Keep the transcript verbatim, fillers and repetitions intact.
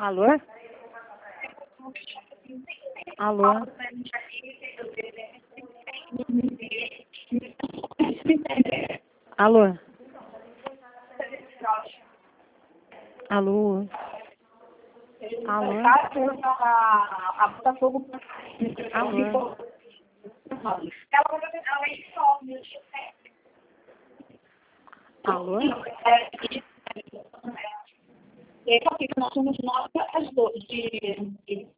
Alô? Alô? Alô? Alô? Alô? A Botafogo. Alô? Alô? E aí, nós somos nove às doze.